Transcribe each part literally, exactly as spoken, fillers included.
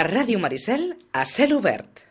A Ràdio Maricel, a cel obert.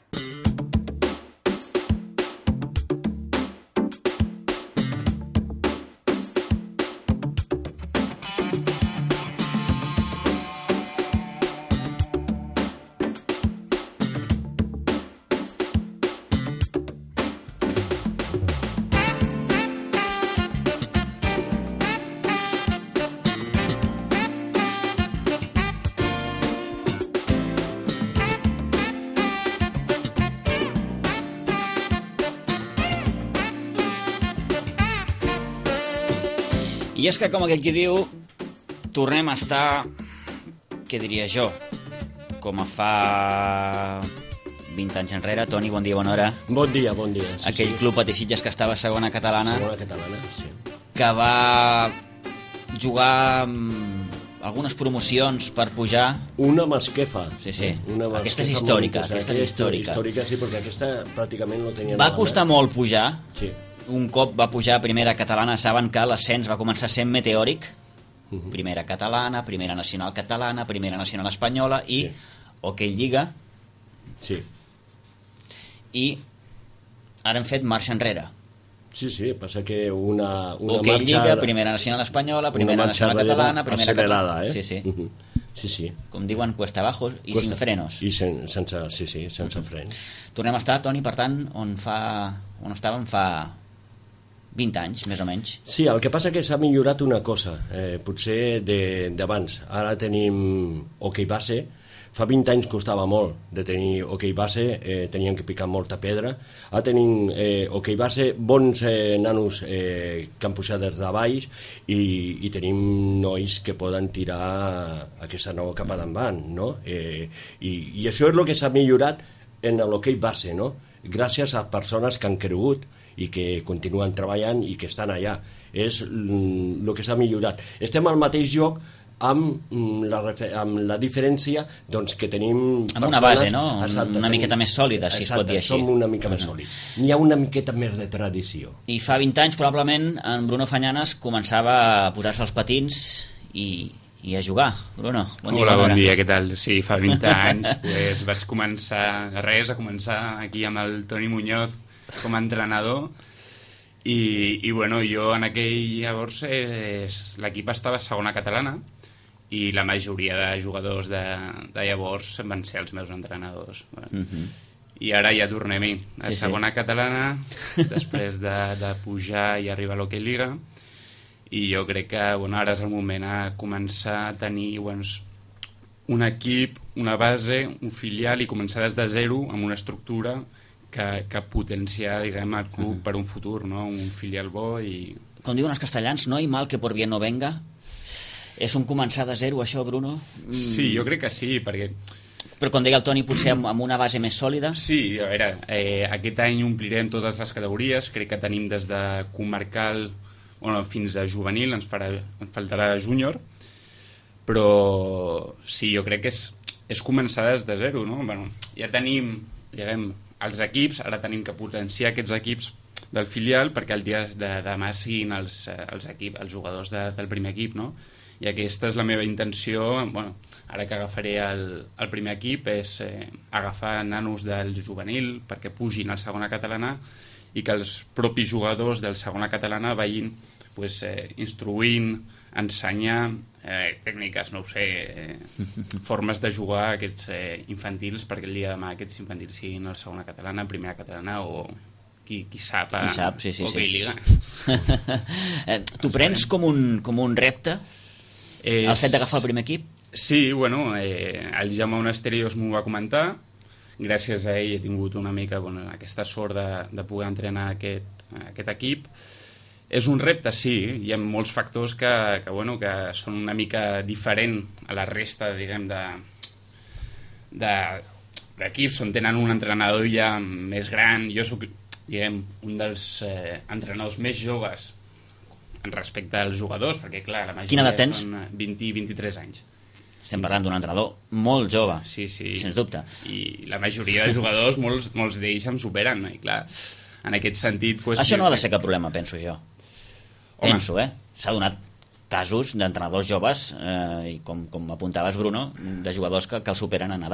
I és que, com aquell qui diu, tornem a estar, què diria jo, com a fa vint anys enrere. Toni, bon dia, bona hora. Bon dia, bon dia. Sí, aquell sí. club Pateixitges que estava a segona catalana, Segona catalana, sí. que va jugar algunes promocions per pujar. Una masquefa. Sí, sí. Una aquesta és històrica. Aquesta és històrica. Històrica, sí, perquè aquesta pràcticament no tenia... Va costar molt pujar. Sí. Un cop va pujar a primera catalana, saben que l'ascens va començar sent meteòric. Uh -huh. Primera catalana, primera nacional catalana, primera nacional espanyola i sí. Hockey Lliga. Sí. I ara hem fet marxa enrere. Sí, sí, passa que una, una Hockey marxa... Lliga, primera nacional espanyola, primera nacional catalana, primera accelerada, eh? Sí, sí. Uh -huh. Sí, sí. Com diuen, cuesta abajo i Cuesta. sin frenos. I sen, sense, sí, sí, sense uh -huh. frens. Tornem a estar, Toni, per tant, on fa on estàvem fa vint anys, més o menys. Sí, el que passa que s'ha millorat una cosa, eh, potser d'abans. Ara tenim hoquei base. Fa vint anys costava molt de tenir hoquei base, eh, tenien que picar molta pedra. Ara tenim eh, hoquei base, bons eh, nanos eh, que han pujat des de baix i, i tenim nois que poden tirar aquesta nou cap endavant, no? Eh, i, I això és el que s'ha millorat en l'hoquei base, no? Gràcies a persones que han cregut i que continuen treballant i que estan allà. És el que s'ha millorat. Estem al mateix lloc amb la, amb la diferència doncs, que tenim amb una base, no? Exacte, una miqueta més sòlida, si exacte, es pot dir així. Som una mica més sòlids. N'hi ha una miqueta més de tradició. I fa vint anys, probablement, en Bruno Fanyanes començava a posar-se els patins i, i a jugar. Bruno, bon dia. Hola, bon dia, què tal? Sí, fa vint anys pues, vaig començar, res, a començar aquí amb el Toni Muñoz com a entrenador i, i bueno, jo en aquell llavors eh, l'equip estava a segona catalana i la majoria de jugadors de, de llavors van ser els meus entrenadors. Bueno, uh -huh. I ara ja tornem-hi a sí, segona sí. catalana després de, de pujar i arribar a l'Hockey Lliga i jo crec que bueno, ara és el moment a començar a tenir bueno, un equip, una base, un filial i començar des de zero amb una estructura que, que potenciar diguem, el club uh-huh. per un futur, no? Un filial bo i... Com diuen els castellans, no hi mal que por bien no venga. És un començar de zero, això, Bruno? Mm. Sí, jo crec que sí, perquè... Però com deia el Toni, potser amb, amb una base més sòlida? Sí, a veure, eh, aquest any omplirem totes les categories, crec que tenim des de comarcal bueno, fins a juvenil, ens, farà, ens faltarà júnior, però sí, jo crec que és, és començar des de zero, no? Bueno, ja tenim, diguem, els equips, ara tenim que potenciar aquests equips del filial perquè el dia de demà siguin els, els, equip, els jugadors de, del primer equip, no? I aquesta és la meva intenció, bueno, ara que agafaré el, el primer equip, és eh, agafar nanos del juvenil perquè pugin al segona catalana i que els propis jugadors del segona catalana vagin pues, eh, instruint, ensenyar eh, tècniques, no ho sé, eh, formes de jugar a aquests eh, infantils perquè el dia de demà aquests infantils siguin al segona catalana, primera catalana o qui, qui sap, a, qui sap sí, sí, o sí. Lliga. eh, tu prens com un, com un repte és... el fet d'agafar el primer equip? Sí, bueno, eh, el Jaume Monasterios m'ho va comentar, gràcies a ell he tingut una mica bueno, aquesta sort de, de poder entrenar aquest, aquest equip. És un repte, sí, hi ha molts factors que, que, bueno, que són una mica diferent a la resta, diguem, de, de, d'equips on tenen un entrenador ja més gran. Jo soc, diguem, un dels eh, entrenadors més joves en respecte als jugadors, perquè, clar, la majoria són vint i vint-i-tres anys. Estem parlant d'un entrenador molt jove, sí, sí. sens dubte. I la majoria de jugadors, molts, molts d'ells em superen, i clar, en aquest sentit... Pues, això no ha de ser cap problema, penso jo. Home. Penso, eh? S'ha donat casos d'entrenadors joves, eh, i com, com apuntaves, Bruno, de jugadors que, que el superen en edat.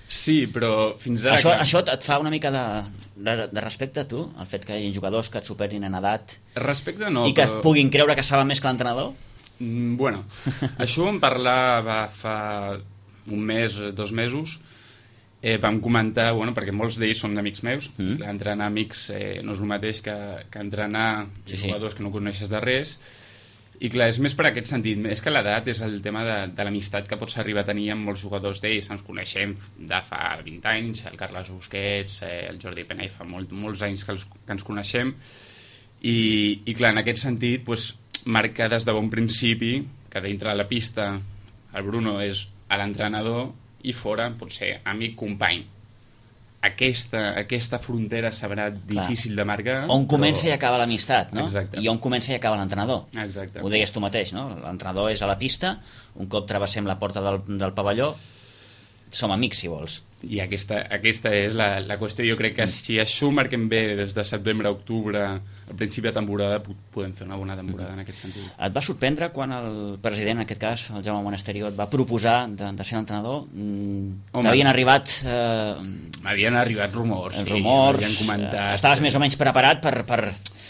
Sí, però fins ara... Això, clar, això et fa una mica de, de, de respecte a tu, el fet que hi hagi jugadors que et superin en edat Respecte no, i que però... puguin creure que saben més que l'entrenador? Mm, Bueno, això ho vam parlar va, fa un mes, dos mesos. Eh, vam comentar, bueno, perquè molts d'ells són amics meus, Mm. clar, entrenar amics eh, no és el mateix que, que entrenar Sí, sí. jugadors que no coneixes de res. I clar, és més per aquest sentit, és que l'edat és el tema de, de l'amistat que pots arribar a tenir amb molts jugadors d'ells. Ens coneixem de fa vint anys, el Carles Busquets, eh, el Jordi Penell, fa molt, molts anys que, els, que ens coneixem, i, i clar, en aquest sentit, pues, marca des de bon principi que dintre de la pista el Bruno és l'entrenador i fora pot ser amic, company. Aquesta, aquesta frontera serà difícil de marcar. On comença però... i acaba l'amistat, no? Exacte. I on comença i acaba l'entrenador. Exacte. Ho deies tu mateix, no? L'entrenador és a la pista, un cop travessem la porta del, del pavelló, som amics, si vols. I aquesta, aquesta és la, la qüestió. Jo crec que si això ho marquem bé des de setembre a octubre, al principi de temporada, podem fer una bona temporada en aquest sentit. Et va sorprendre quan el president, en aquest cas, el Jaume Monasterio, et va proposar de, de ser l'entrenador? Mm, T'havien arribat... Eh, M'havien arribat rumors. els rumors, m'havien comentat... eh, estaves més o menys preparat per... per...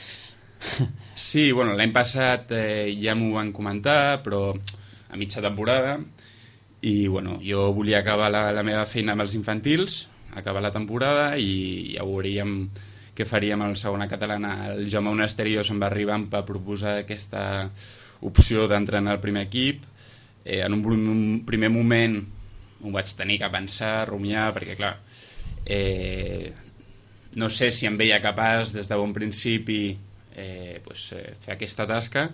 Sí, bueno, l'any passat eh, ja m'ho van comentar, però a mitja temporada, i bueno, jo volia acabar la, la meva feina amb els infantils, acabar la temporada, i ja veuríem què faríem a la segona catalana. El Jaume Monasterio se'n va arribar per proposar aquesta opció d'entrenar al primer equip. Eh, en un, un primer moment ho vaig tenir que pensar, rumiar, perquè clar, eh, no sé si em veia capaç des de bon principi eh, pues, eh, fer aquesta tasca.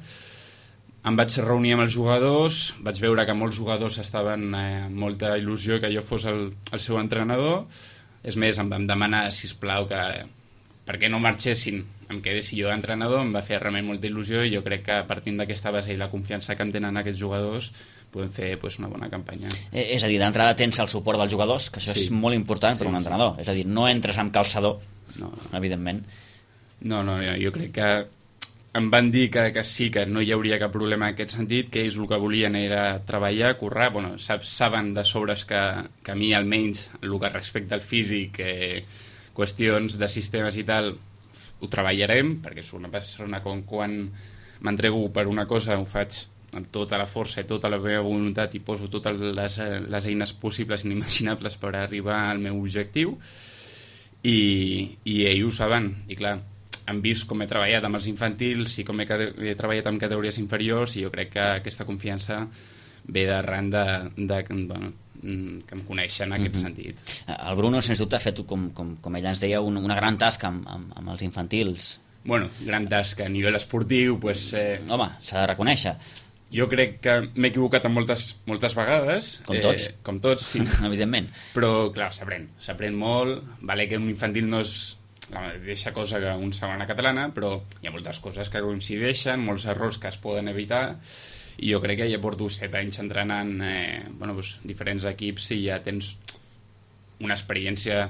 Em vaig reunir amb els jugadors, vaig veure que molts jugadors estaven eh, amb molta il·lusió que jo fos el, el seu entrenador. És més, em vam demanar, sisplau, que per què no marxessin, em quedessi jo d'entrenador. Em va fer realment molta il·lusió i jo crec que partint d'aquesta base i la confiança que em tenen aquests jugadors podem fer pues, una bona campanya. Eh, és a dir, d'entrada tens el suport dels jugadors, que això Sí. és molt important Sí, per un sí. entrenador. És a dir, no entres amb calçador, No, evidentment. no, no jo, jo crec que em van dir que, que sí, que no hi hauria cap problema en aquest sentit, que ells el que volien era treballar, currar. Bueno, sab, saben de sobres que, que a mi almenys el que respecta al físic, eh, qüestions de sistemes i tal, ho treballarem, perquè és una persona com quan m'entrego per una cosa ho faig amb tota la força i tota la meva voluntat i poso totes les, les eines possibles i inimaginables per arribar al meu objectiu, i, i ells ho saben, i clar, han vist com he treballat amb els infantils i com he, he treballat amb categories inferiors, i jo crec que aquesta confiança ve d'arran de, de, bueno, que em coneixen en aquest Mhm. sentit. El Bruno, sens dubte, ha fet, com, com, com ella ens deia, un, una gran tasca amb, amb, amb els infantils. Bueno, gran tasca a nivell esportiu, pues, eh, Home, s'ha de reconèixer. jo crec que m'he equivocat en moltes, moltes vegades. Com tots. Eh, com tots, sí. Evidentment. Però, clar, s'aprèn. S'aprèn molt. Vale que un infantil no és la mateixa cosa que un segona catalana, però hi ha moltes coses que coincideixen, molts errors que es poden evitar, i jo crec que ja porto set anys entrenant eh, bueno, doncs, diferents equips i ja tens una experiència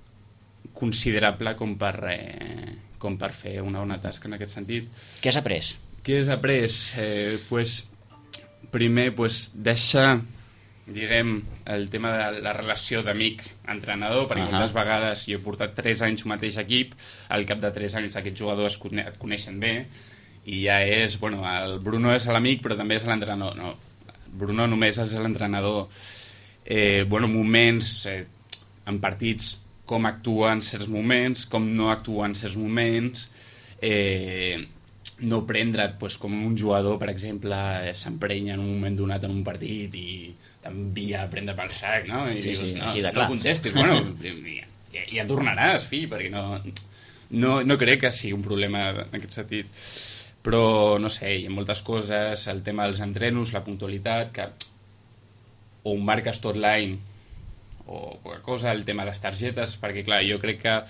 considerable com per, eh, com per fer una bona tasca en aquest sentit. Què has après? Què has après? Eh, pues, primer, pues, deixar, diguem, el tema de la relació d'amic-entrenador, perquè Ahà. moltes vegades jo he portat tres anys al mateix equip, al cap de tres anys aquests jugadors cone- et coneixen bé, i ja és, bueno, el Bruno és l'amic, però també és l'entrenador. No, Bruno només és l'entrenador. Eh, bueno, moments, eh, en partits, com actua en certs moments, com no actua en certs moments, eh, no prendre't pues, com un jugador, per exemple, eh, s'emprenya en un moment donat en un partit i t'envia a prendre pel sac, no? I Sí, dius, sí, no, així de no clar. contestis, bueno, ja, ja tornaràs, fill, perquè no, no, no crec que sigui un problema en aquest sentit. Però, no sé, hi ha moltes coses, el tema dels entrenos, la puntualitat, que o ho marques tot l'any o poca cosa, el tema de les targetes, perquè, clar, jo crec que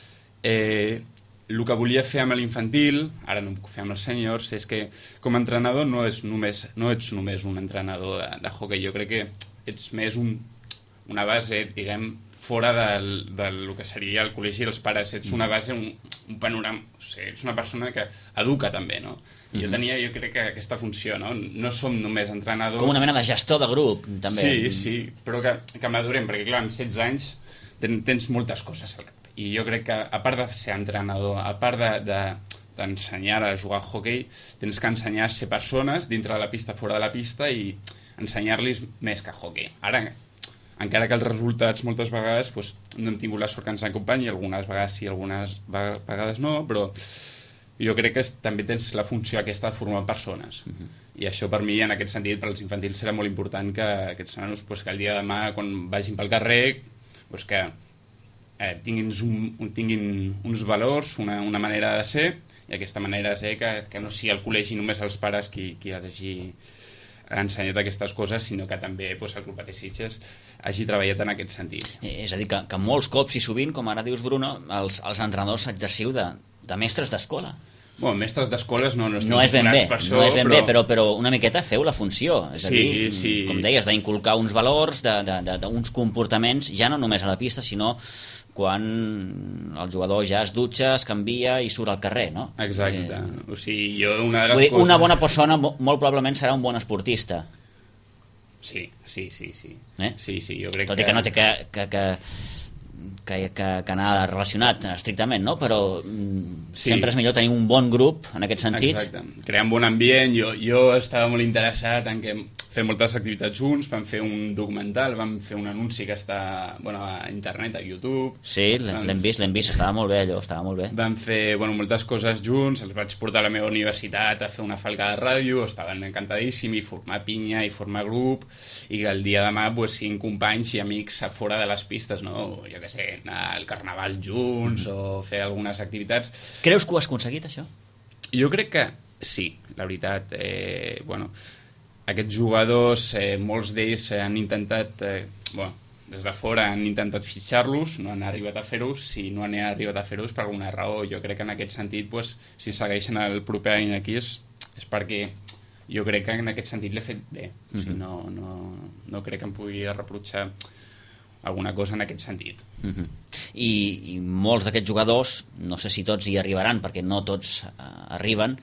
eh, el que volia fer amb l'infantil, ara no ho puc fer amb els sèniors, és que com a entrenador no, és només, no ets només un entrenador de, de hockey, jo crec que ets més un, una base, diguem, fora del, del que seria el col·legi dels pares, ets una base, un, un panorama... O sigui, ets una persona que educa també, no? Mm-hmm. Jo tenia, jo crec que aquesta funció, no? No som només entrenadors... Com una mena de gestor de grup, també. Sí, sí, però que, que madurem, perquè clar, amb setze anys ten, tens moltes coses al cap. I jo crec que, a part de ser entrenador, a part de, de, d'ensenyar a jugar a hoquei, tens que ensenyar a ser persones dintre de la pista, fora de la pista, i ensenyar-los més que hoquei. Ara, encara que els resultats moltes vegades doncs, no hem tingut la sort que ens acompanyi, algunes vegades sí, algunes vegades no, però jo crec que és, també tens la funció aquesta de formar persones. Uh-huh. I això per mi, en aquest sentit, per als infantils serà molt important que aquests nanos, doncs, que el dia de demà, quan vagin pel carrer, doncs, que eh, tinguin, un, tinguin uns valors, una, una manera de ser, i aquesta manera de ser que, que no sigui el col·legi només els pares qui, qui hagi ensenyat aquestes coses, sinó que també doncs, el Club Patí Sitges hagi treballat en aquest sentit. Eh, és a dir, que, que molts cops i sovint, com ara dius, Bruno, els, els entrenadors exerciu de, de mestres d'escola. Bueno, mestres d'escoles no, no, no és ben bé, per això, no és ben però... bé, però, però una miqueta feu la funció. És a sí, dir, sí. com deies, d'inculcar uns valors, d'uns comportaments, ja no només a la pista, sinó quan el jugador ja es dutxa, es canvia i surt al carrer, no? Exacte. Eh, o sigui, jo una de les dir, coses... Una bona persona molt probablement serà un bon esportista. Sí, sí, sí, sí. Eh? Sí, sí, jo crec Tot i que no té que... que, que que, que, que anar relacionat estrictament, no? Però mm, sí. Sempre és millor tenir un bon grup en aquest sentit. Exacte, crear un bon ambient. Jo, jo estava molt interessat en que fem moltes activitats junts, vam fer un documental, vam fer un anunci que està bueno, a internet, a YouTube. Sí, l'hem vist, l'hem vist, estava molt bé allò, estava molt bé. Vam fer bueno, moltes coses junts, els vaig portar a la meva universitat a fer una falca de ràdio, estaven encantadíssims, i formar pinya, i formar grup, i que el dia de demà pues, siguin companys i amics a fora de les pistes, no? Jo què sé, anar al carnaval junts mm. o fer algunes activitats. Creus que ho has aconseguit, això? Jo crec que sí, la veritat. Eh, bueno, aquests jugadors, eh, molts d'ells han intentat, eh, bueno, des de fora han intentat fitxar-los, no han arribat a fer-ho, si no han arribat a fer-ho per alguna raó. Jo crec que en aquest sentit, pues, si segueixen el proper any aquí és, és perquè jo crec que en aquest sentit l'he fet bé. Mm-hmm. O sigui, no, no, no crec que em pugui reprotxar alguna cosa en aquest sentit. Mm-hmm. I, i molts d'aquests jugadors, no sé si tots hi arribaran, perquè no tots uh, arriben,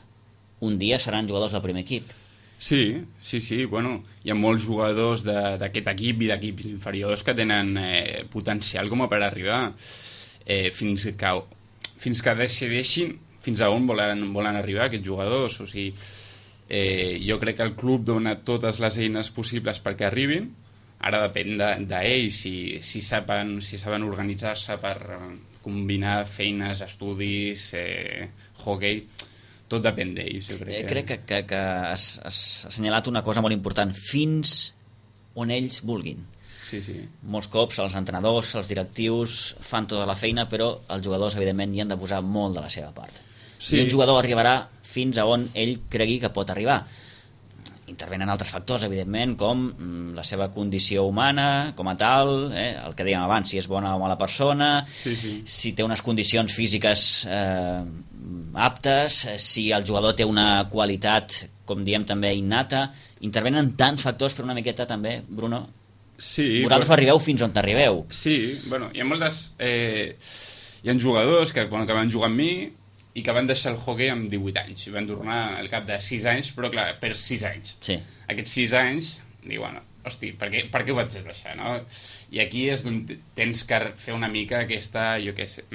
un dia seran jugadors del primer equip. Sí, sí, sí, bueno, hi ha molts jugadors d'aquest equip i d'equips inferiors que tenen eh, potencial com a per arribar eh, fins, que, fins que decideixin fins a on volen, volen arribar aquests jugadors. O sigui, eh, jo crec que el club dona totes les eines possibles perquè arribin. Ara depèn d'ells de si, si, saben, si saben organitzar-se per combinar feines, estudis, eh, hockey. Tot depèn d'ells, jo crec. Eh, crec que, que, que has, has assenyalat una cosa molt important. Fins on ells vulguin. Sí, sí. Molts cops els entrenadors, els directius fan tota la feina, però els jugadors, evidentment, hi han de posar molt de la seva part. Sí. I un jugador arribarà fins a on ell cregui que pot arribar. Intervenen altres factors, evidentment, com la seva condició humana, com a tal, eh? El que dèiem abans, si és bona o mala persona, sí, sí. Si té unes condicions físiques eh, aptes, si el jugador té una qualitat, com diem també, innata. Intervenen tants factors, però una miqueta també, Bruno, sí, vosaltres però... arribeu fins on t'arribeu. Sí, bueno, hi ha moltes... Eh, hi ha jugadors que, bueno, que van jugar amb mi i que van deixar el hockey amb divuit anys i van tornar al cap de sis anys, però clar, per sis anys. Sí. Aquests sis anys, dic, bueno, hosti, per què, per què ho vaig deixar, no? I aquí és on tens que fer una mica aquesta, jo què sé,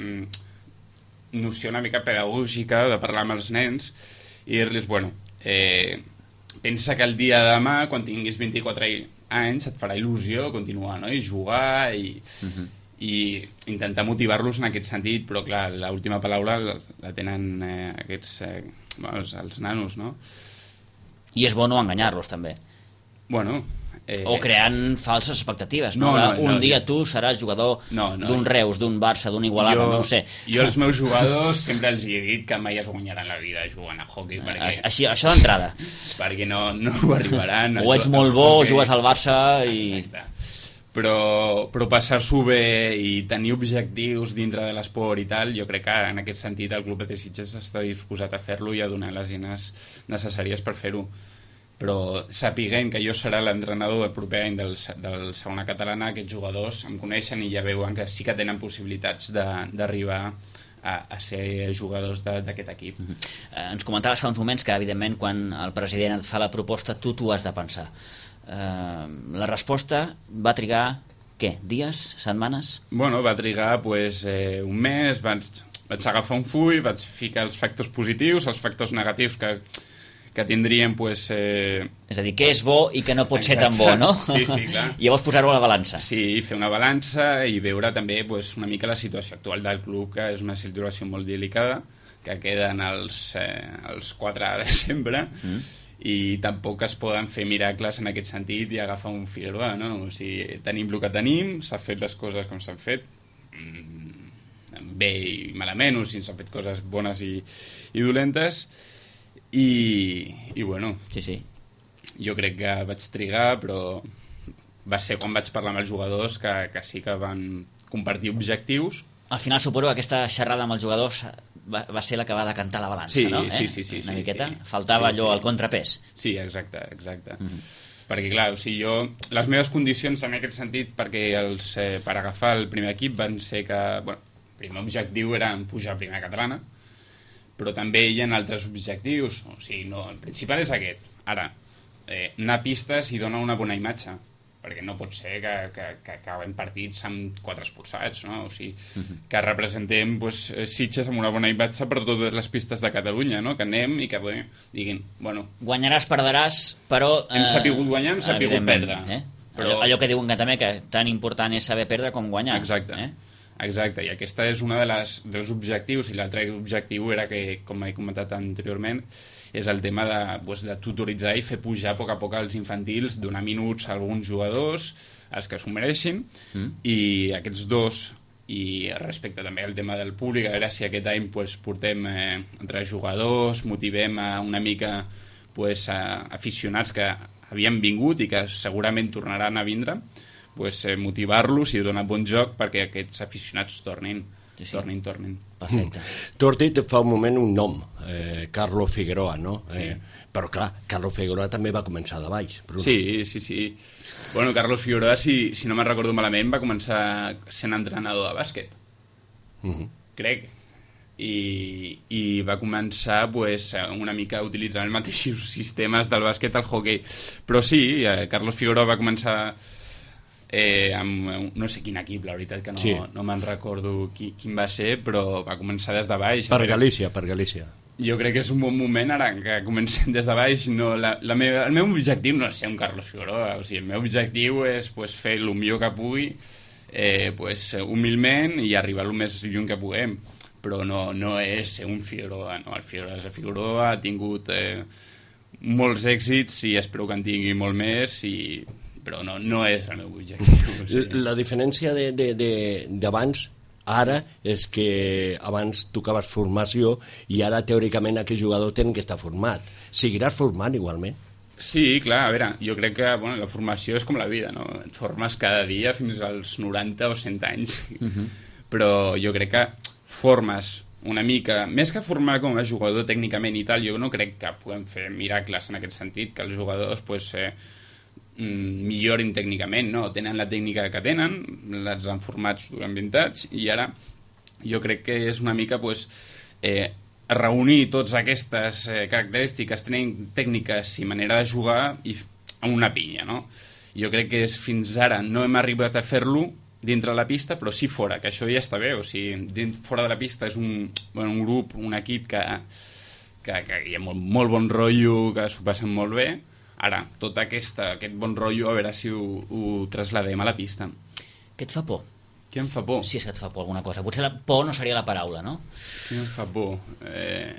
noció una mica pedagògica de parlar amb els nens i dir-los, bueno, eh, pensa que el dia de demà, quan tinguis vint-i-quatre anys, et farà il·lusió continuar, no? I jugar i... Uh-huh. i intentar motivar-los en aquest sentit, però clar, l'última paraula la tenen eh, aquests eh, els, els nanos, no? I és bo no enganyar-los també. Bueno, eh, o creant falses expectatives, no? no, no un no, dia jo... tu seràs jugador no, no, d'un Reus, d'un Barça, d'un Igualada, no ho sé. Jo als meus jugadors sempre els he dit que mai es guanyaran la vida jugant a hockey, perquè... Així, això d'entrada. Perquè no, no ho arribaran. O ets molt bo, o jugues al Barça i... Exacte. Però, però passar-s'ho bé i tenir objectius dintre de l'esport i tal, jo crec que en aquest sentit el Club Patí Sitges està disposat a fer-lo i a donar les eines necessàries per fer-ho. Però sapiguem que jo serà l'entrenador del proper any del, del segona catalana, aquests jugadors em coneixen i ja veuen que sí que tenen possibilitats d'arribar a, a ser jugadors d'aquest equip. Uh-huh. eh, ens comentaves fa uns moments que, evidentment, quan el president et fa la proposta, tu t'ho has de pensar. Eh, la resposta va trigar, què, dies, setmanes? Bueno, va trigar pues, eh, un mes, vaig, vaig agafar un full, vaig ficar els factors positius, els factors negatius que, que tindrien... Pues, eh... És a dir, què és bo i que no pot Exacte. ser tan bo, no? Sí, sí, clar. I llavors posar-ho a la balança. Sí, fer una balança i veure també pues, una mica la situació actual del club, que és una situació molt delicada, que queden els, eh, els quatre de desembre, mm. i tampoc es poden fer miracles en aquest sentit i agafar un Figueroa, no? O sigui, tenim el que tenim, s'ha fet les coses com s'han fet, bé i malament, o sigui, s'han fet coses bones i, i dolentes, i, i bueno, sí, sí. jo crec que vaig trigar, però va ser quan vaig parlar amb els jugadors que, que sí que van compartir objectius. Al final suposo que aquesta xerrada amb els jugadors va, va ser la que va decantar la balança, sí, no? Sí, sí, sí. Una sí, miqueta, sí. faltava sí, allò, sí. el contrapès. Sí, exacte, exacte. Mm -hmm. Perquè, clar, o sigui, jo... Les meves condicions en aquest sentit, perquè els, eh, per agafar el primer equip van ser que... Bueno, el primer objectiu era pujar a primera catalana, però també hi ha altres objectius. O sigui, no, el principal és aquest. Ara, eh, anar a pistes i donar una bona imatge, perquè no pot ser que, que, que acabem partits amb quatre expulsats, no? O sigui, uh-huh. que representem pues, Sitges amb una bona imatge per totes les pistes de Catalunya, no? Que anem i que bé, diguin, bueno... Guanyaràs, perdràs, però... Hem sapigut guanyar, hem sapigut perdre. Eh? Però... Allò, allò que diuen que també, que tan important és saber perdre com guanyar. Exacte. Eh? Exacte, i aquesta és una de les, dels objectius, i l'altre objectiu era que, com he comentat anteriorment, és el tema de, pues, de tutoritzar i fer pujar a poc a poc als infantils, donar minuts a alguns jugadors, els que s'ho mereixin, mm. i aquests dos, i respecte també al tema del públic, a veure si aquest any pues, portem eh, entre jugadors, motivem a una mica pues, a aficionats que havien vingut i que segurament tornaran a vindre, pues, eh, motivar-los i donar bon joc perquè aquests aficionats tornin, sí, sí. tornin, tornin. Perfecte. Tu has dit fa un moment un nom, eh, Carlos Figueroa, no? Sí. Eh, però clar, Carlos Figueroa també va començar de baix. Bruno. Sí, sí, sí. Bueno, Carlos Figueroa, si, si no me'n recordo malament, va començar sent entrenador de bàsquet, uh-huh. crec. I, i va començar pues, una mica utilitzant els mateixos sistemes del bàsquet al hoquei. Però sí, eh, Carlos Figueroa va començar... Eh, amb, no sé quin equip, la veritat que no, sí. no me'n recordo qui, quin va ser, però va començar des de baix. Per Galícia, per Galícia. Jo crec que és un bon moment ara que comencem des de baix. No, la, la meva, el meu objectiu no és ser un Carlos Figueroa, o sigui, el meu objectiu és pues, fer el millor que pugui, eh, pues, humilment, i arribar el més lluny que puguem, però no, no és ser un Figueroa, no? El Figueroa és el Figueroa, ha tingut eh, molts èxits i espero que en tingui molt més, i però no, no és el meu objectiu. O sigui. La diferència d'abans, ara, és que abans tocaves formació i ara, teòricament, aquest jugador té que estar format. Seguiràs formant igualment? Sí, clar, a veure, jo crec que bueno, la formació és com la vida, no? Et formes cada dia fins als noranta o cent anys, uh-huh. però jo crec que formes una mica, més que formar com a jugador tècnicament i tal, jo no crec que puguem fer miracles en aquest sentit, que els jugadors pues, eh, millorin tècnicament, no? Tenen la tècnica que tenen, les han format durant vint anys, i ara jo crec que és una mica pues, eh, reunir totes aquestes eh, característiques, tècniques i manera de jugar i amb una pinya, no? Jo crec que és, fins ara no hem arribat a fer-lo dintre la pista, però sí fora, que això ja està bé, o sigui, dins, fora de la pista és un, bueno, un grup, un equip que, que, que hi ha molt, molt bon rotllo, que s'ho passen molt bé. Ara, tot aquesta, aquest bon rotllo, a veure si ho, ho trasladem a la pista. Què et fa por? Què em fa por? Si és que et fa por alguna cosa. Potser la por no seria la paraula, no? Què em fa por? Eh...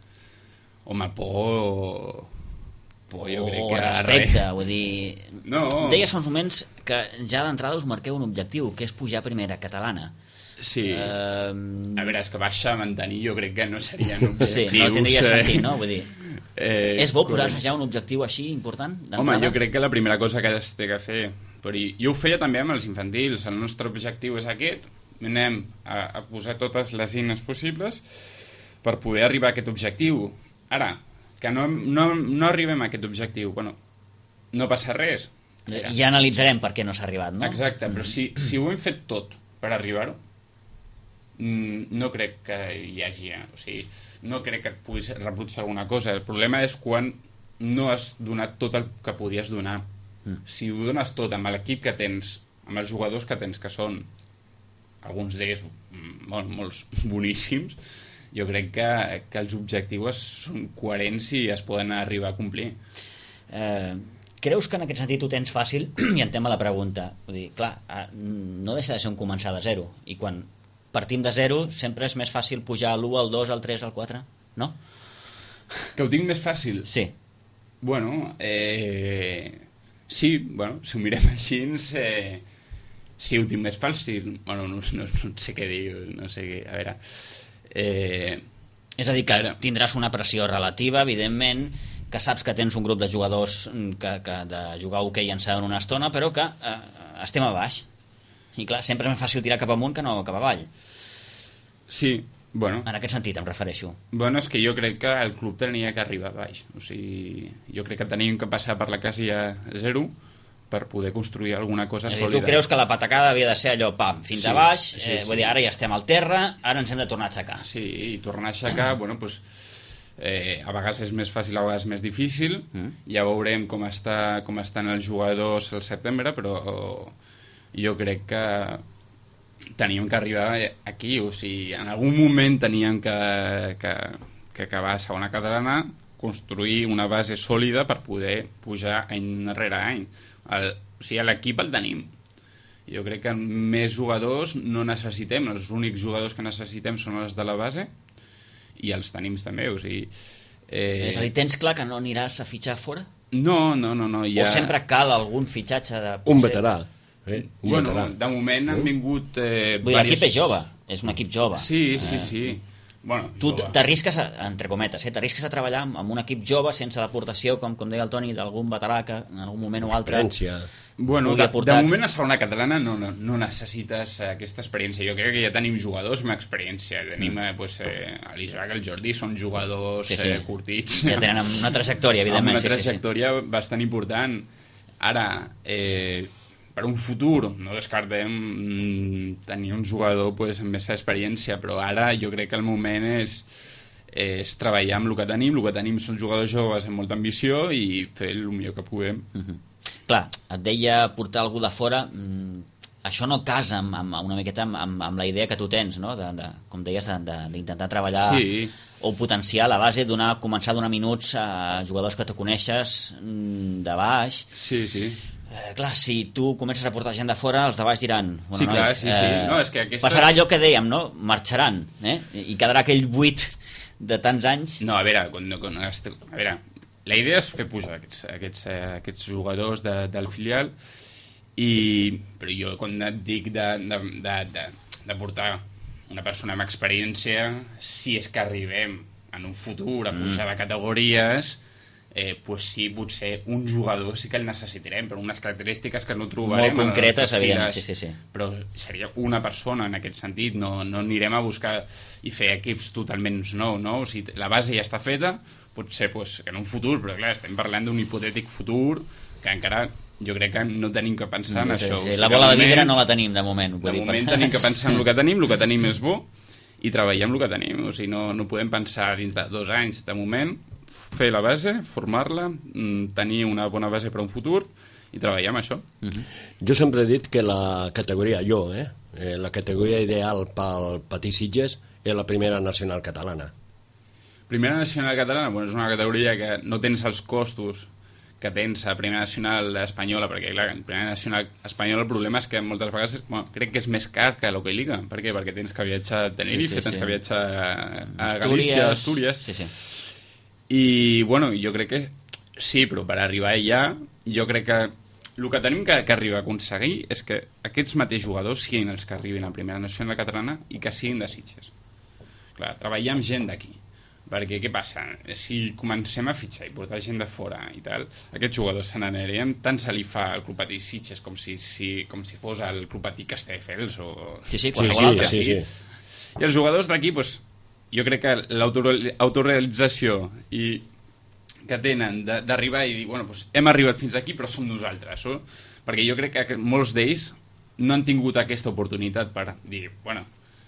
Home, por... por jo crec o que respecte, res. vull dir... No. Deies fa uns moments que ja d'entrada us marqueu un objectiu, que és pujar a primera catalana. Sí. Uh... A veure, és que baixa a mantenir jo crec que no serien objectius. Sí, no tindria sentit, no? Vull dir... Eh, és bo posar-se ja un objectiu així important? Home, jo crec que la primera cosa que es té que fer, però jo ho feia també amb els infantils, el nostre objectiu és aquest, anem a, a posar totes les eines possibles per poder arribar a aquest objectiu. Ara, que no, no, no arribem a aquest objectiu, bueno, no passa res. Era. Ja analitzarem per què no s'ha arribat, no? Exacte, però si, si ho hem fet tot per arribar-ho, no crec que hi hagi, o sigui, no crec que et puguis reproduir alguna cosa. El problema és quan no has donat tot el que podies donar. Mm. Si ho dones tot amb l'equip que tens, amb els jugadors que tens, que són alguns d'ells molt, molts boníssims, jo crec que, que els objectius són coherents i es poden arribar a complir. Eh, creus que en aquest sentit ho tens fàcil? I en tema la pregunta. Vull dir, clar, no deixa de ser un començar de zero, i quan partim de zero sempre és més fàcil pujar a l'u, al dos, al tres, al quatre, no? Que ho tinc més fàcil? Sí. Bueno, eh... sí, bueno, si ho mirem així, eh... sí, ho tinc més fàcil. Bueno, no, no, no sé què dir, no sé què... A veure... Eh... És a dir, que tindràs una pressió relativa, evidentment, que saps que tens un grup de jugadors que, que de jugar a hoquei en saben una estona, però que eh, estem a baix. I clar, sempre és més fàcil tirar cap amunt que no cap avall. Sí, bueno... En aquest sentit em refereixo. Bueno, és que jo crec que el club tenia que arribar a baix. O sigui, jo crec que teníem que passar per la casilla zero per poder construir alguna cosa és dir, sòlida. Tu creus que la patacada havia de ser allò, pam, fins sí, a baix, sí, eh, sí. Vull dir, ara ja estem al terra, ara ens hem de tornar a aixecar. Sí, i tornar a aixecar, bueno, doncs... Eh, a vegades és més fàcil, a vegades més difícil. Mm. Ja veurem com, està, com estan els jugadors al setembre, però jo crec que teníem que arribar aquí, o sigui, en algun moment teníem que, que, que acabar a segona catalana, construir una base sòlida per poder pujar any rere any. El, o sigui, l'equip el tenim. Jo crec que més jugadors no necessitem, els únics jugadors que necessitem són els de la base, i els tenim també, o sigui... Eh... És a dir, tens clar que no aniràs a fitxar fora? No, no, no. no ja... O sempre cal algun fitxatge de... Un veterà. Eh? Un bueno, veterà. De moment han vingut... Eh, Vull dir, diverses... l'equip és jove, és un equip jove. Sí, sí, eh... sí. Bueno, tu t'arrisques, entre cometes, eh? t'arrisques a treballar amb un equip jove sense l'aportació, com, com deia el Toni, d'algun veterà que en algun moment o altre... Experiència. Bueno, de, de moment a segona catalana no, no, no necessites aquesta experiència. Jo crec que ja tenim jugadors amb experiència. Tenim mm. eh, pues, eh, l'Isaac, el Jordi, són jugadors sí, sí. Eh, curtits. Ja tenen una trajectòria, evidentment. Amb una trajectòria sí, sí, sí. bastant important. Ara, eh, per un futur, no descartem mm, tenir un jugador pues, amb més experiència, però ara jo crec que el moment és, és treballar amb el que tenim. El que tenim són jugadors joves amb molta ambició i fer el millor que puguem. Mm-hmm. Clar, et deia portar algú de fora, mmm, això no casa amb, amb una miqueta amb, amb, amb la idea que tu tens, no? de, de, com deies, d'intentar treballar sí. o potenciar la base, donar, començar a donar minuts a jugadors que tu coneixes mm, de baix. Sí, sí. Eh, clar, si tu comences a portar gent de fora, els de baix diran... Bueno, sí, clar, noi, sí, sí. No, és que aquestes... Passarà allò que dèiem, no? Marxaran, eh? I quedarà aquell buit de tants anys... No, a veure, quan, quan, a veure... La idea és fer pujar aquests, aquests, aquests jugadors de, del filial, i, però jo quan et dic de, de, de, de, de portar una persona amb experiència, si és que arribem en un futur a pujar mm. de categories, eh, pues sí, potser un jugador sí que el necessitarem, però unes característiques que no trobarem... Molt concretes, evidentment, sí, sí, sí. Però seria una persona en aquest sentit, no, no anirem a buscar i fer equips totalment nous, no? O sigui, la base ja està feta, potser pues, en un futur, però clar, estem parlant d'un hipotètic futur que encara jo crec que no tenim que pensar en sí, això. Sí, sí. La bola de vidre no la tenim, de moment. De dir, moment tenim que pensar en el que tenim, el que tenim és bo, i treballar amb el que tenim. O sigui, no, no podem pensar dintre de dos anys, de moment, fer la base, formar-la, tenir una bona base per a un futur i treballar amb això. Uh-huh. Jo sempre he dit que la categoria, jo, eh, la categoria ideal pel Patí Sitges és la primera nacional catalana. Primera nacional catalana, bueno, és una categoria que no tens els costos que tens a primera nacional espanyola, perquè clar, en primera nacional espanyola el problema és que moltes vegades, bueno, crec que és més car que l'Hockey Liga. Per què? Perquè tens que viatjar a Tenerife, sí, sí, tens sí. que viatjar a, a Galícia, a Astúries. Sí, sí. I, bueno, jo crec que sí, però per arribar allà, jo crec que el que tenim que, que arribar a aconseguir és que aquests mateixos jugadors siguin els que arribin a primera nacional catalana i que siguin de Sitges. Clar, treballar amb gent d'aquí. Perquè què passa? Si comencem a fitxar i portar gent de fora i tal, aquests jugadors se n'anirien, tant se li fa al Club Patí Sitges com si, si, com si fos el Club Patí Castelldefels o... Sí, sí, qualsevol sí, altre. Sí, sí, sí. I els jugadors d'aquí, pues, jo crec que l'autorealització i que tenen d'arribar i dir, bueno, pues, hem arribat fins aquí però som nosaltres, no? Perquè jo crec que molts d'ells no han tingut aquesta oportunitat per dir, bueno,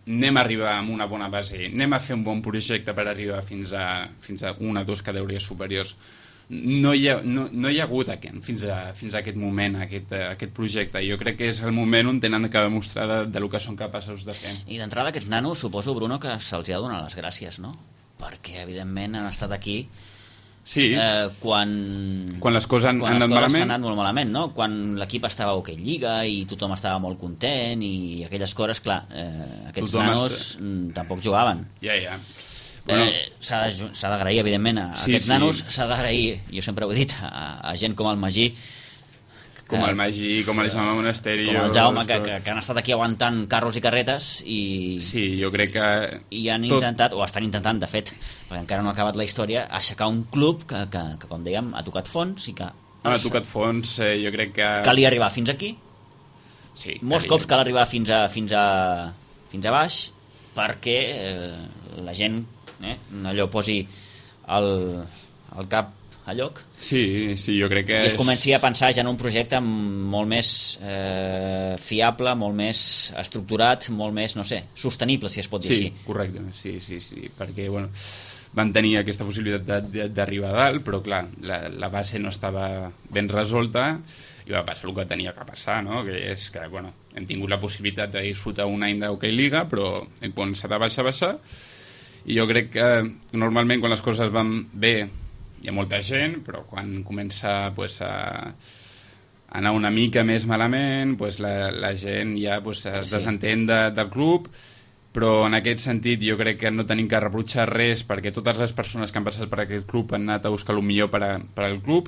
anem a arribar amb una bona base, anem a fer un bon projecte per arribar fins a, fins a una o dues categories superiors. No hi ha, no, no hi ha hagut aquest, fins, a, fins a aquest moment, aquest, aquest projecte. Jo crec que és el moment on tenen que demostrar de, de lo que són capaços de fer. I d'entrada aquests nanos, suposo, Bruno, que se'ls ha de donar les gràcies, no? Perquè, evidentment, han estat aquí sí. eh, quan, quan les coses han, quan han les anat coses malament. han anat molt malament, no? Quan l'equip estava a Hockey Lliga i tothom estava molt content i aquelles coses, clar, eh, aquests Tothom nanos està... tampoc jugaven. Ja, ja. Bueno, eh, s'ha de- s'ha d'agrair, evidentment, a Sí, aquests sí. nanos, s'ha d'agrair, jo sempre ho he dit, a, a gent com el Magí, com el Magí, com el Jaume Monasterio... com el Jaume, que, que, que han estat aquí aguantant carros i carretes i, Sí, jo crec que... i han tot- intentat, o estan intentant, de fet, perquè encara no ha acabat la història, aixecar un club que, que, que com dèiem, ha tocat fons i que Han tocat fons, eh, jo crec que... calia arribar fins aquí. Sí, Molts calia. cops cal arribar fins a, fins a, fins a baix perquè eh, la gent eh, allò posi el, el cap a lloc Sí, sí, jo crec que... i es comenci a pensar ja en un projecte molt més eh, fiable, molt més estructurat, molt més, no sé, sostenible, si es pot dir Sí, així. correcte, sí, sí, sí, perquè, bueno, van tenir aquesta possibilitat de- de- d'arribar a dalt, però, clar, la, la base no estava ben resolta i va passar el que tenia que passar, no?, que és que, bueno, hem tingut la possibilitat de disfrutar un any d'Hockey Lliga, però hem començat a baixar, a baixar, i jo crec que normalment quan les coses van bé hi ha molta gent, però quan comença pues, a anar una mica més malament, pues, la, la gent ja pues, es Sí. desentén de, del club, però en aquest sentit jo crec que no tenim que reprotxar res perquè totes les persones que han passat per aquest club han anat a buscar el millor per, a, per al club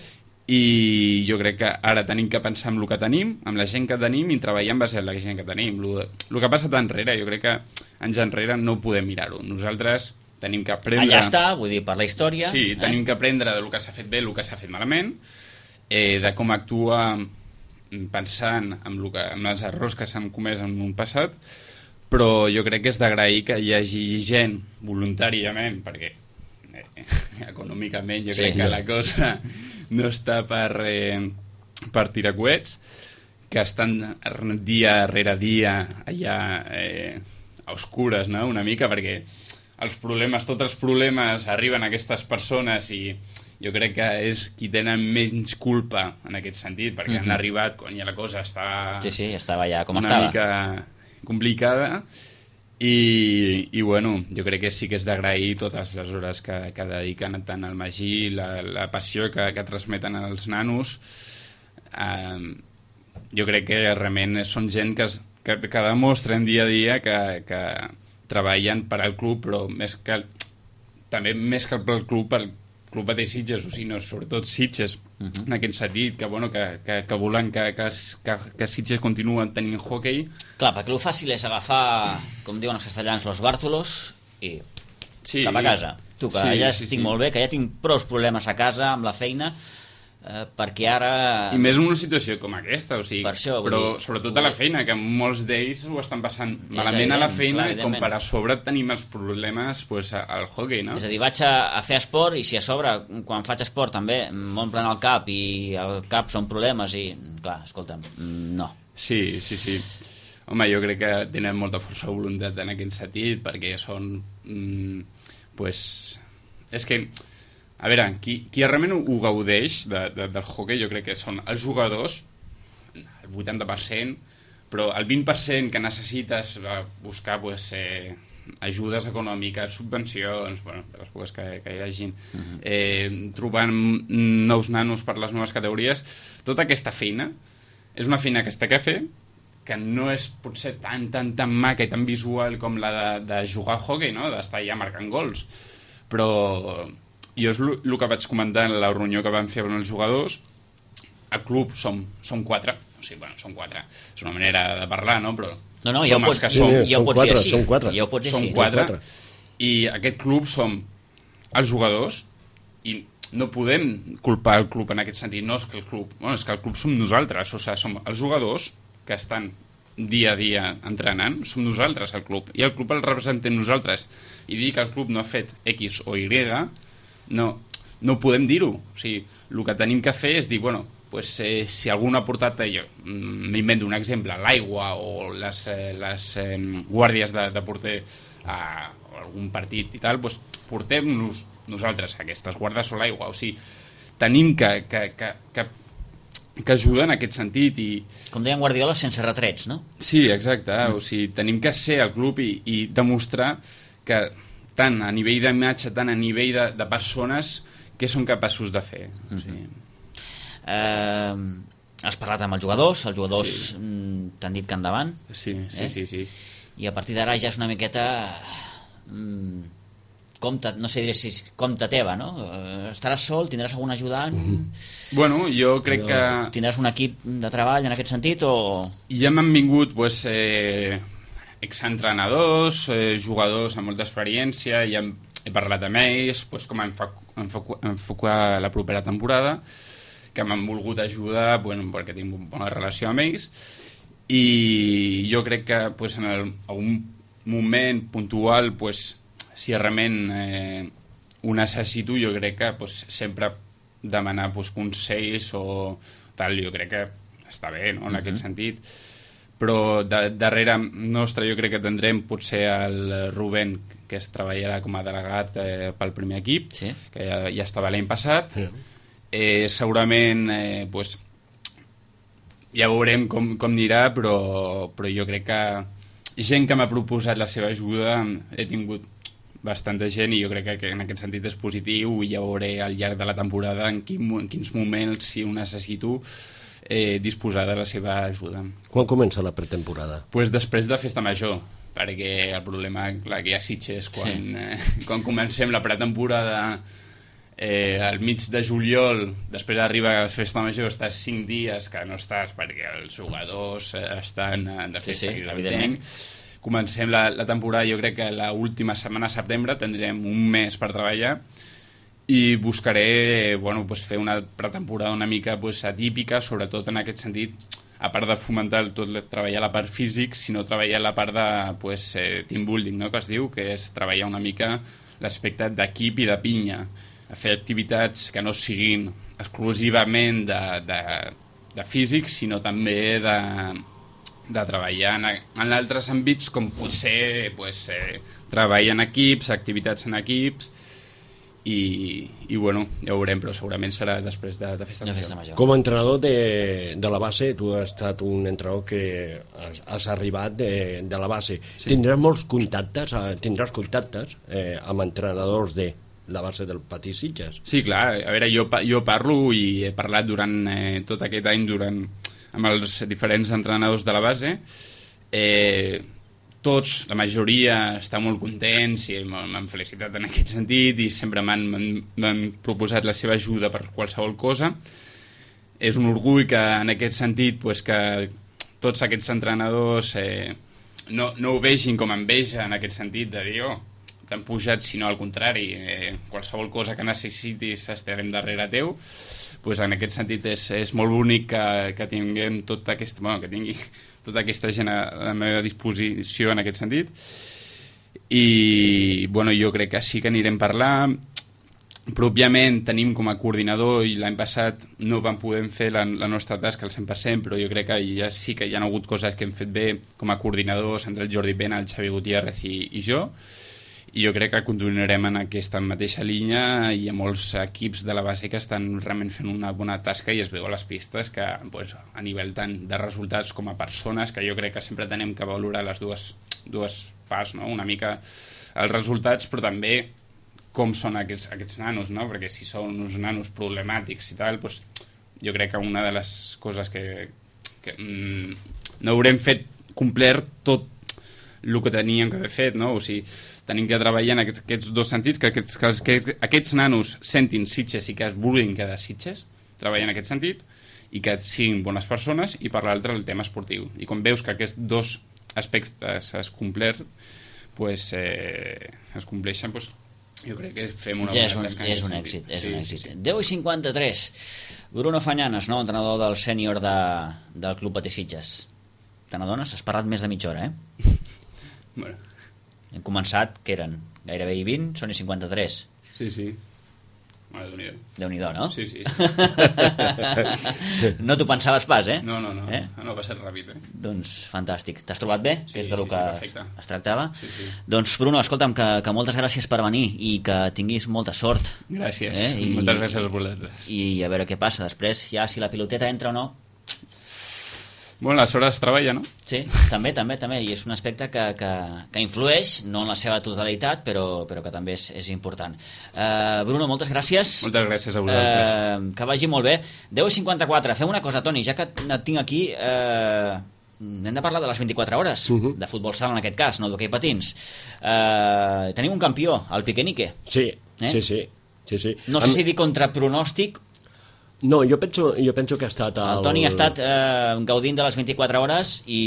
i jo crec que ara tenim que pensar en el que tenim, amb la gent que tenim i treballar en base a la gent que tenim. El que ha passat enrere, jo crec que anys enrere no podem mirar-ho. Nosaltres tenim que aprendre... Allà està, vull dir, per la història. Sí, tenim eh? que aprendre del que s'ha fet bé, el que s'ha fet malament, eh, de com actua pensant en, lo que, en els errors que s'han comès en un passat, però jo crec que és d'agrair que hi hagi gent voluntàriament, perquè eh, econòmicament jo Sí. crec que la cosa no està per, eh, per tirar coets, que estan dia rere dia allà eh, a oscures, no?, una mica, perquè els problemes, tots els problemes arriben a aquestes persones i jo crec que és qui tenen menys culpa en aquest sentit, perquè Mhm. han arribat quan ja la cosa està Sí, sí, estava ja com una estava. mica complicada i, i bueno, jo crec que sí que és d'agrair totes les hores que, que dediquen tant al Magí, la, la passió que, que transmeten als nanos. Eh, jo crec que realment són gent que, es, que, que demostren dia a dia que, que treballen per al club, però més que també més que pel club, pel club de Sitges, o sigui, no, sobretot Sitges, uh -huh. en aquest sentit, que, bueno, que, que, que volen que, que, que, que Sitges continuen tenint hockey. Clar, perquè el fàcil és agafar, com diuen els castellans, los bàrtolos i Sí. cap a casa. Tu, que Sí, ja sí, estic sí. molt bé, que ja tinc prou problemes a casa amb la feina, eh, perquè ara... I més en una situació com aquesta, o sigui, Per això, vull però dir, sobretot a la feina, que molts d'ells ho estan passant És malament a la evident, feina, clar, com evidentment. per a sobre tenim els problemes pues, a- al hockey, no? És a dir, vaig a, a fer esport i si a sobre, quan faig esport també, m'omplen el cap i el cap són problemes i, clar, escolta'm, no. Sí, sí, sí. Home, jo crec que tenen molta força de voluntat en aquest sentit, perquè són... Mm, pues, és que, a veure, qui, qui realment ho gaudeix de, de, del hockey jo crec que són els jugadors, el vuitanta per cent, però el vint per cent que necessites eh, buscar pues, eh, ajudes econòmiques, subvencions, bueno, de les poques que, que hi hagin, uh-huh. eh, trobant nous nanos per les noves categories, tota aquesta feina és una feina que es té que fer, que no és potser tan, tan, tan maca i tan visual com la de, de jugar a hockey, no?, d'estar allà marcant gols. Però jo és el que vaig comentar en la reunió que vam fer amb els jugadors. Al club som, som quatre, o sigui, bueno, som quatre. És una manera de parlar, no?, però No, no, som ja ho els pots, que Sí, som. sí, ja ho són pots quatre, dir així. són quatre. Ja ho pots dir Som així. quatre. quatre. I aquest club som els jugadors i no podem culpar el club en aquest sentit. No és que el club, bueno, és que el club som nosaltres, o sigui, som els jugadors que estan dia a dia entrenant, som nosaltres el club, i el club el representem nosaltres, i dir que el club no ha fet X o Y no, no podem dir-ho. O sigui, el que tenim que fer és dir, bueno, pues, eh, si algú no ha portat, eh, jo m'invento un exemple, l'aigua o les, eh, les eh, guàrdies de, de porter a algun partit i tal, doncs portem-nos nosaltres aquestes guardes o l'aigua, o sigui, tenim que, que, que, que, que ajudar en aquest sentit i... Com deien Guardiola, sense retrets, no? Sí, exacte, mm. o sigui, tenim que ser el club i, i demostrar que tant a nivell d'imatge, tant a nivell de, de persones, què són capaços de fer. Mm-hmm. O sigui... Eh, has parlat amb els jugadors, els jugadors sí. t'han dit que endavant. Sí, sí, eh? sí, sí. I a partir d'ara ja és una miqueta mm, compte, no sé diré si és compte teva, no? Estaràs sol, tindràs algun ajudant? Mm. Bueno, jo crec que... Tindràs un equip de treball en aquest sentit o...? Ja m'han vingut pues, eh, exentrenadors, eh, jugadors amb molta experiència, ja hem, he parlat amb ells pues, com enfocar, enfocar la propera temporada, que m'han volgut ajudar bueno, perquè tinc una bona relació amb ells i jo crec que pues, en el, un moment puntual pues, si realment eh, ho necessito jo crec que pues, sempre demanar pues, consells o tal, jo crec que està bé no? en uh-huh. aquest sentit però de, darrere nostre jo crec que tindrem potser el Rubén que es treballarà com a delegat eh, pel primer equip sí. que ja, ja estava l'any passat sí. Eh, segurament eh, pues, ja veurem com, com anirà però, però jo crec que gent que m'ha proposat la seva ajuda he tingut bastanta gent i jo crec que en aquest sentit és positiu i ja veuré al llarg de la temporada en, quin, en quins moments si ho necessito eh, disposar de la seva ajuda. Quan comença la pretemporada? Pues després de Festa Major perquè el problema clar, que hi ha Sitges quan, sí. eh, quan comencem la pretemporada Eh, al mig de juliol després arriba a Festa Major estàs cinc dies que no estàs perquè els jugadors eh, estan de festa sí, sí, evidentment comencem la, la temporada jo crec que l'última setmana de setembre tindrem un mes per treballar i buscaré bueno, pues fer una pretemporada una mica pues, atípica sobretot en aquest sentit a part de fomentar tot treballar la part físic sinó treballar la part de pues, eh, team building no, que es diu que és treballar una mica l'aspecte d'equip i de pinya a fer activitats que no siguin exclusivament de, de, de físic, sinó també de, de treballar en, en altres àmbits, com potser pues, eh, treballar en equips, activitats en equips, i, i bueno, ja ho veurem, però segurament serà després de, de Festa Major. Major. Com a entrenador de, de la base, tu has estat un entrenador que has, has arribat de, de la base. Sí. Tindràs molts contactes, tindràs contactes eh, amb entrenadors de la base del Patí Sitges. Sí, clar, a veure, jo, jo parlo i he parlat durant eh, tot aquest any durant, amb els diferents entrenadors de la base. Eh, tots, la majoria, estan molt contents i m'han felicitat en aquest sentit i sempre m'han proposat la seva ajuda per qualsevol cosa. És un orgull que en aquest sentit pues, que tots aquests entrenadors eh, no, no ho vegin com enveja en aquest sentit de dir, oh, t'han pujat, sinó al contrari, eh, qualsevol cosa que necessitis estarem darrere teu, pues en aquest sentit és, és molt bonic que, que tinguem tota aquesta, bueno, que tingui tota aquesta gent a la meva disposició en aquest sentit i bueno, jo crec que sí que anirem a parlar pròpiament tenim com a coordinador i l'any passat no vam poder fer la, la nostra tasca al cent per cent però jo crec que ja sí que hi ha hagut coses que hem fet bé com a coordinadors entre el Jordi Pena, el Xavi Gutiérrez i, i jo i jo crec que continuarem en aquesta mateixa línia i hi ha molts equips de la base que estan realment fent una bona tasca i es veu a les pistes que pues, a nivell tant de resultats com a persones que jo crec que sempre tenem que valorar les dues, dues parts, no? Una mica els resultats però també com són aquests, aquests nanos, no? Perquè si són uns nanos problemàtics i tal, pues, jo crec que una de les coses que, que mm, no haurem fet complert tot el que teníem que haver fet, no? O sigui, tenim que treballar en aquests, aquests dos sentits, que aquests, que aquests nanos sentin Sitges i que es vulguin quedar Sitges, treballar en aquest sentit, i que siguin bones persones, i per l'altre el tema esportiu. I com veus que aquests dos aspectes es complert, pues, eh, es compleixen, pues, jo crec que fem una ja bona tasca. És un èxit, és sí, un èxit. Sí, sí. deu i cinquanta-tres. Bruno Fañanes, nou entrenador del sènior de, del Club Patí Sitges. Te n'adones? Has parlat més de mitja hora, eh? Bueno. Hem començat, que eren gairebé i vint, són i cinquanta-tres. Sí, sí. Bueno, Déu-n'hi-do. Déu-n'hi-do, no? Sí, sí. No t'ho pensaves pas, eh? No, no, no. Eh? No va ser ràpid, eh? Doncs fantàstic. T'has trobat bé? Sí, Que és de lo sí, que sí, perfecte. es tractava? Sí, sí. Doncs, Bruno, escolta'm, que, que moltes gràcies per venir i que tinguis molta sort. Gràcies. Eh? I, Moltes gràcies a vosaltres. I a veure què passa. Després, ja, si la piloteta entra o no... Bueno, la sort es treballa, no? Sí, també, també, també. I és un aspecte que, que, que influeix, no en la seva totalitat, però, però que també és, és important. Uh, Bruno, moltes gràcies. Moltes gràcies a vosaltres. Uh, que vagi molt bé. deu i cinquanta-quatre. Fem una cosa, Toni, ja que et tinc aquí... Uh, hem de parlar de les vint-i-quatre hores, uh -huh. de futbol sala en aquest cas, no d'hoquei patins. Uh, tenim un campió, el Piquenique. Sí, Eh? sí, sí, sí, sí. No sé si dir contra pronòstic. No, jo penso, jo penso que ha estat... El, El Toni ha estat eh, gaudint de les vint-i-quatre hores i,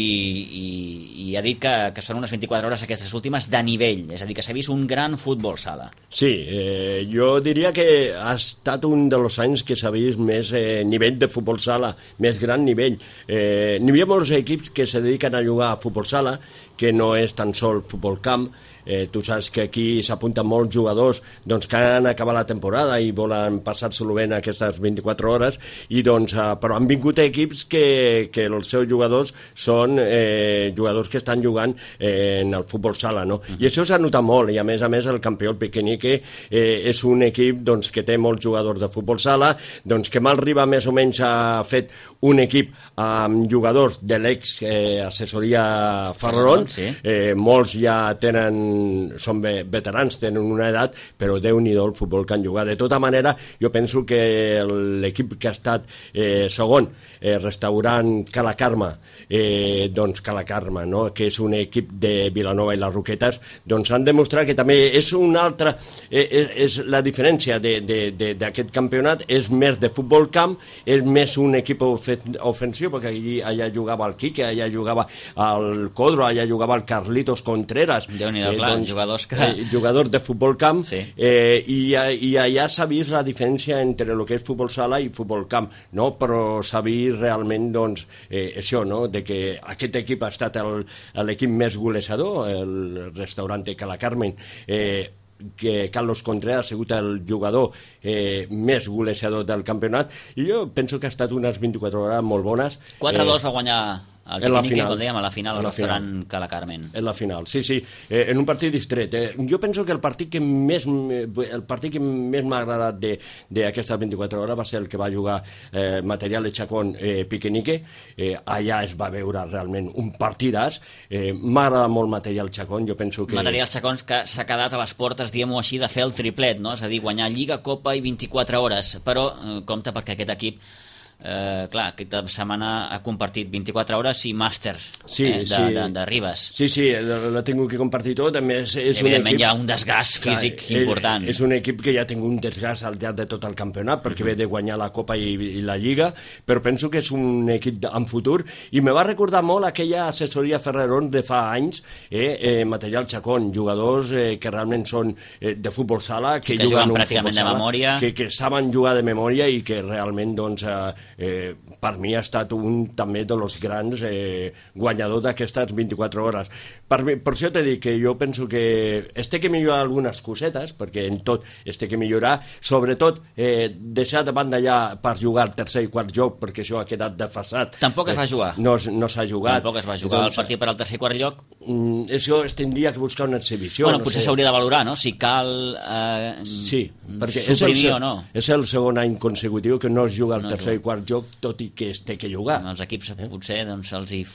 i, i ha dit que, que són unes vint-i-quatre hores aquestes últimes de nivell, és a dir, que s'ha vist un gran futbol sala. Sí, eh, jo diria que ha estat un dels anys que s'ha vist més eh, nivell de futbol sala, més gran nivell. Eh, N'hi havia molts equips que se dediquen a jugar a futbol sala, que no és tan sol futbol camp. Eh, tu saps que aquí s'apunten molts jugadors doncs, que han acabat la temporada i volen passar-se-lo bé en aquestes vint-i-quatre hores, i, doncs, eh, però han vingut equips que, que els seus jugadors són eh, jugadors que estan jugant eh, en el futbol sala, no? I això s'ha notat molt, i a més a més el campió, el Piquenique, eh, és un equip doncs, que té molts jugadors de futbol sala, doncs, que Malriba més o menys ha fet un equip amb jugadors de l'ex eh, assessoria Ferrarón, sí. eh, molts ja tenen són veterans, tenen una edat, però Déu-n'hi-do el futbol que han jugat. De tota manera, jo penso que l'equip que ha estat eh, segon, eh, restaurant Calacarma, eh, doncs Calacarma, no? Que és un equip de Vilanova i les Roquetes, doncs han demostrat que també és una altra, eh, és, és la diferència d'aquest campionat, és més de futbol camp, és més un equip ofensiu, perquè allí, allà jugava el Quique, allà jugava el Codro, allà jugava el Carlitos Contreras. Déu-n'hi-do, eh, clar, doncs, jugadors que... Eh, jugadors de futbol camp, sí. eh, i, i allà s'ha vist la diferència entre el que és futbol sala i futbol camp, no? Però s'ha vist realment, doncs, eh, això, no? De que aquest equip ha estat l'equip més golejador, el restaurant Cala Carmen, eh, que Carlos Contreras ha sigut el jugador eh, més golejador del campionat, i jo penso que ha estat unes vint-i-quatre hores molt bones. quatre a dos eh, va guanyar el Piquenique, com dèiem, a la final al restaurant Cala Carmen. En la final, sí, sí, eh, en un partit distret. Eh, jo penso que el partit que més el partit que més m'ha agradat d'aquestes vint-i-quatre hores va ser el que va jugar eh, Material de Chacón eh, Piquenique. Eh, allà es va veure realment un partidàs. Eh, m'ha agradat molt Material Chacón, jo penso que... Material Chacón que s'ha quedat a les portes, diguem-ho així, de fer el triplet, no? És a dir, guanyar Lliga, Copa i vint-i-quatre hores. Però, eh, compte, perquè aquest equip Eh, clar, aquesta setmana ha compartit vint-i-quatre hores i màsters sí, eh, de, sí. de, de Ribes. Sí, sí, l'ha tingut que compartir tot. A més, és evidentment un equip, hi ha un desgast físic clar, important. És un equip que ja ha tingut un desgast al llarg de tot el campionat, perquè uh -huh. ve de guanyar la Copa i, i la Lliga, però penso que és un equip amb futur, i me va recordar molt aquella assessoria Ferrarón de fa anys, eh, eh, Material Chacón, jugadors eh, que realment són eh, de futbol sala, que, sí, que juguen, juguen pràcticament de memòria, que, que saben jugar de memòria i que realment, doncs, eh, eh, per mi ha estat un també dels grans eh, guanyadors d'aquestes vint-i-quatre hores. Per, mi, per això t'he dit que jo penso que es té que millorar algunes cosetes, perquè en tot es té que millorar, sobretot eh, deixar de banda ja per jugar el tercer i quart joc, perquè això ha quedat desfasat. Tampoc es va jugar. Eh, no no s'ha jugat. Tampoc es va jugar doncs, el partit per al tercer i quart lloc. Mm, això es tindria que buscar una exhibició. Bueno, no potser sé. s'hauria de valorar, no?, si cal eh, sí, perquè suprimir és el, o no. És el segon any consecutiu que no es juga el no tercer i quart joc, tot i que es té que jugar. Els equips eh? potser doncs, els hi...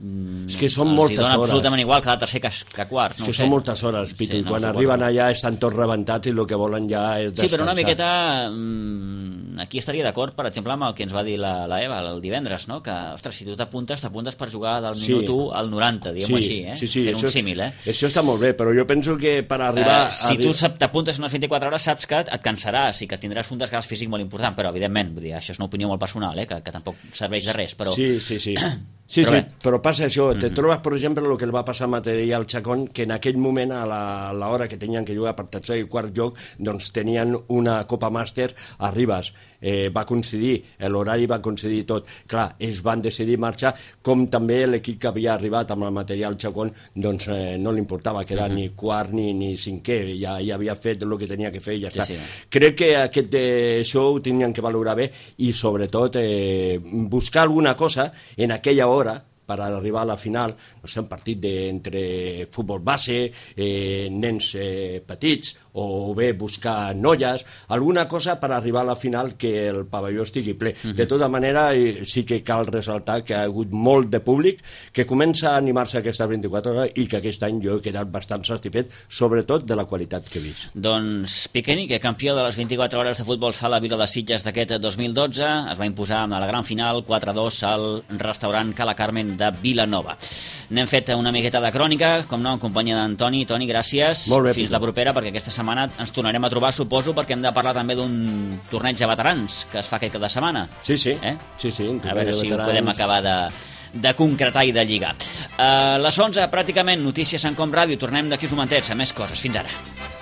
És que són els moltes dona hores. absolutament igual cada tercer que, que quart. No és que sé. són moltes hores, Pitu, sí, i no, quan suposo. arriben allà estan tots rebentats i el que volen ja és descansar. Sí, però una miqueta... Mmm, aquí estaria d'acord, per exemple, amb el que ens va dir la, la Eva el divendres, no? Que, ostres, si tu t'apuntes, t'apuntes per jugar del Sí. minut u al noranta, diguem-ho Sí, així, eh? sí, sí, Fent això un és- símil, eh? Això està molt bé, però jo penso que per arribar... Eh, si a... tu sap- t'apuntes unes vint-i-quatre hores saps que et cansaràs i que tindràs un desgast físic molt important, però evidentment, vull dir, això és una opinió molt personal, eh? que, que tampoc serveix de res, però... Sí, sí, sí. Sí, Però sí, bé. però passa això. Te Mhm. trobes, per exemple, el que el va passar a Material Chacón, que en aquell moment, a la- a l'hora que tenien que jugar per tercer i quart joc, doncs tenien una Copa Màster a Ribes. eh, va coincidir, l'horari va coincidir tot. Clar, ells van decidir marxar, com també l'equip que havia arribat amb el material Chacón, doncs eh, no li importava quedar uh-huh. ni quart ni, ni cinquè, ja, ja havia fet el que tenia que fer i ja sí, està. Sí. Crec que aquest eh, show tenien que valorar bé i sobretot eh, buscar alguna cosa en aquella hora per arribar a la final, no sé, un partit de, entre futbol base, eh, nens eh, petits, o bé buscar noies, alguna cosa per arribar a la final que el pavelló estigui ple. Uh-huh. De tota manera, sí que cal ressaltar que ha hagut molt de públic que comença a animar-se aquestes vint-i-quatre hores i que aquest any jo he quedat bastant satisfet, sobretot de la qualitat que he vist. Doncs Piqueni, que campió de les vint-i-quatre hores de futbol sala Vila de Sitges d'aquest dos mil dotze, es va imposar amb la gran final quatre a dos al restaurant Cala Carmen de Vilanova. N'hem fet una miqueta de crònica, com no, en companyia d'Antoni. Toni, gràcies. Molt bé, fins la propera, perquè aquesta setmana ens tornarem a trobar, suposo, perquè hem de parlar també d'un torneig de veterans que es fa aquest cap de setmana. Sí, sí. Eh? sí, sí a veure si ho podem acabar de, de concretar i de lligar. A les onze, pràcticament, notícies en Com Ràdio. Tornem d'aquí uns momentets a més coses. Fins ara.